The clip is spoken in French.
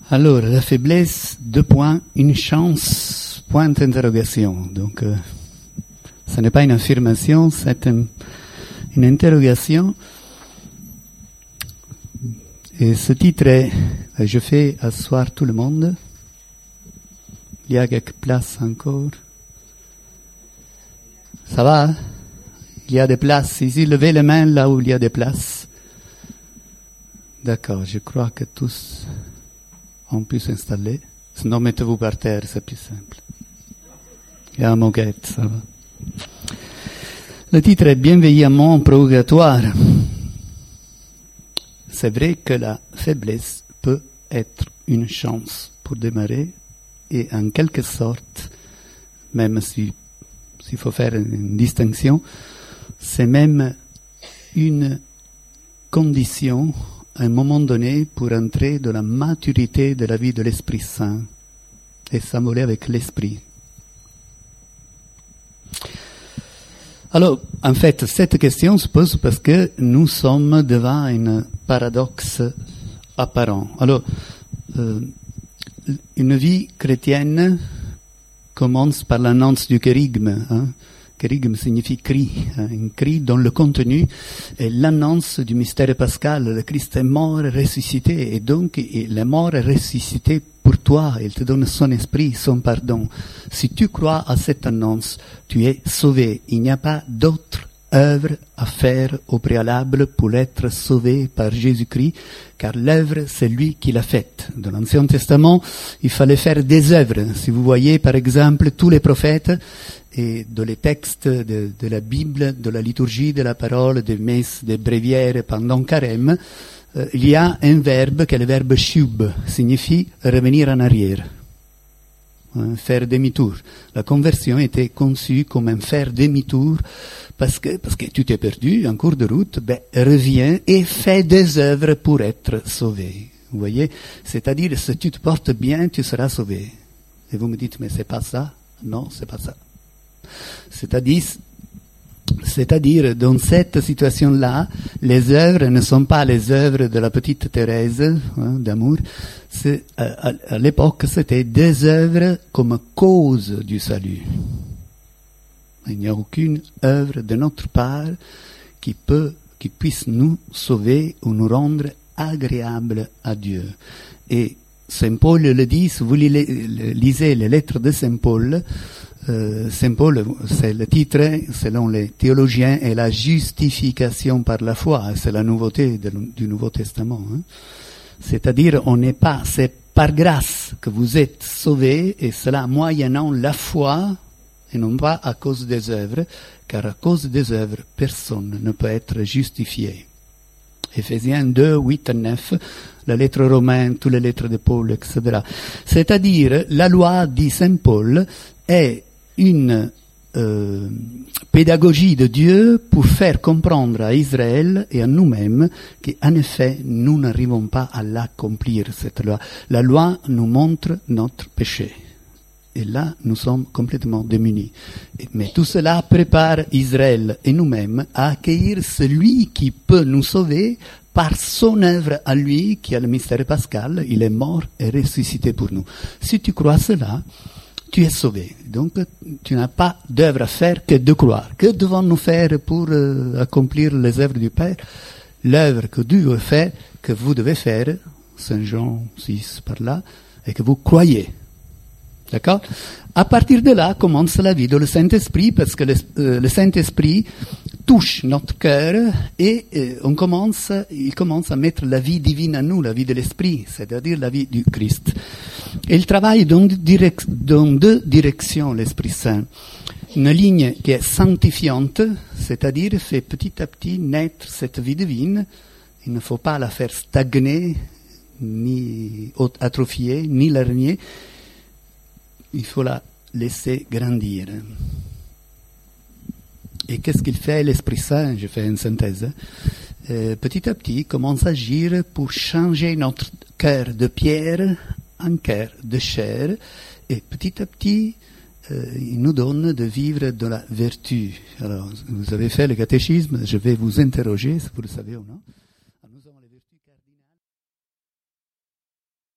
Alors, la faiblesse, 2 points, une chance, point d'interrogation. Donc, ce n'est pas une affirmation, c'est une interrogation. Et ce titre est « Je fais asseoir tout le monde ». Il y a quelques places encore. Ça va, hein? Il y a des places ici. Levez les mains là où il y a des places. D'accord, je crois que tous ont pu s'installer. Sinon, mettez-vous par terre, c'est plus simple. Il y a un moquette, ça va. Le titre est « Bienveillamment purgatoire ». C'est vrai que la faiblesse peut être une chance pour démarrer et en quelque sorte, même s'il faut faire une distinction, c'est même une condition à un moment donné pour entrer dans la maturité de la vie de l'Esprit Saint et s'envoler avec l'Esprit. Alors, en fait, cette question se pose parce que nous sommes devant un paradoxe apparent. Alors, une vie chrétienne commence par l'annonce du kérygme. Kérygme signifie cri, un cri dont le contenu est l'annonce du mystère pascal. Le Christ est mort et ressuscité, et donc il est mort et ressuscité pour toi. Il te donne son esprit, son pardon. Si tu crois à cette annonce, tu es sauvé. Il n'y a pas d'autre œuvre à faire au préalable pour être sauvé par Jésus-Christ, car l'œuvre, c'est lui qui l'a faite. Dans l'Ancien Testament, il fallait faire des œuvres. Si vous voyez, par exemple, tous les prophètes, et dans les textes de la Bible, de la liturgie de la parole, des messes, des bréviaires pendant carême, il y a un verbe qui est le verbe shub, signifie revenir en arrière, faire demi-tour. La conversion était conçue comme un faire demi-tour parce que tu t'es perdu en cours de route, reviens et fais des œuvres pour être sauvé. Vous voyez? C'est-à-dire, si tu te portes bien, tu seras sauvé. Et vous me dites, mais c'est pas ça? Non, c'est pas ça. C'est-à-dire, dans cette situation-là, les œuvres ne sont pas les œuvres de la petite Thérèse, d'amour. À l'époque, c'était des œuvres comme cause du salut. Il n'y a aucune œuvre de notre part qui puisse nous sauver ou nous rendre agréables à Dieu. Et Saint Paul le dit, si vous lisez les lettres de Saint Paul, c'est le titre, selon les théologiens, est la justification par la foi. C'est la nouveauté du Nouveau Testament. C'est-à-dire, c'est par grâce que vous êtes sauvés, et cela moyennant la foi, et non pas à cause des œuvres, car à cause des œuvres, personne ne peut être justifié. Éphésiens 2, 8 à 9, la lettre romaine, toutes les lettres de Paul, etc. C'est-à-dire, la loi, dit Saint Paul, est une pédagogie de Dieu pour faire comprendre à Israël et à nous-mêmes qu'en effet, nous n'arrivons pas à l'accomplir, cette loi. La loi nous montre notre péché. Et là, nous sommes complètement démunis. Mais tout cela prépare Israël et nous-mêmes à accueillir celui qui peut nous sauver par son œuvre à lui, qui est le mystère pascal. Il est mort et ressuscité pour nous. Si tu crois cela, tu es sauvé. Donc, tu n'as pas d'œuvre à faire que de croire. Que devons-nous faire pour accomplir les œuvres du Père? L'œuvre que Dieu fait, que vous devez faire, Saint Jean 6 par là, et que vous croyez. D'accord? À partir de là commence la vie de le Saint-Esprit, parce que le Saint-Esprit touche notre cœur et il commence à mettre la vie divine en nous, la vie de l'Esprit, c'est-à-dire la vie du Christ. Et il travaille dans deux directions, l'Esprit Saint. Une ligne qui est sanctifiante, c'est-à-dire fait petit à petit naître cette vie divine. Il ne faut pas la faire stagner, ni atrophier, ni la renier. Il faut la laisser grandir. Et qu'est-ce qu'il fait, l'Esprit Saint? Je fais une synthèse. Petit à petit, il commence à agir pour changer notre cœur de pierre en cœur de chair. Et petit à petit, il nous donne de vivre de la vertu. Alors, vous avez fait le catéchisme, je vais vous interroger, si vous le savez ou non.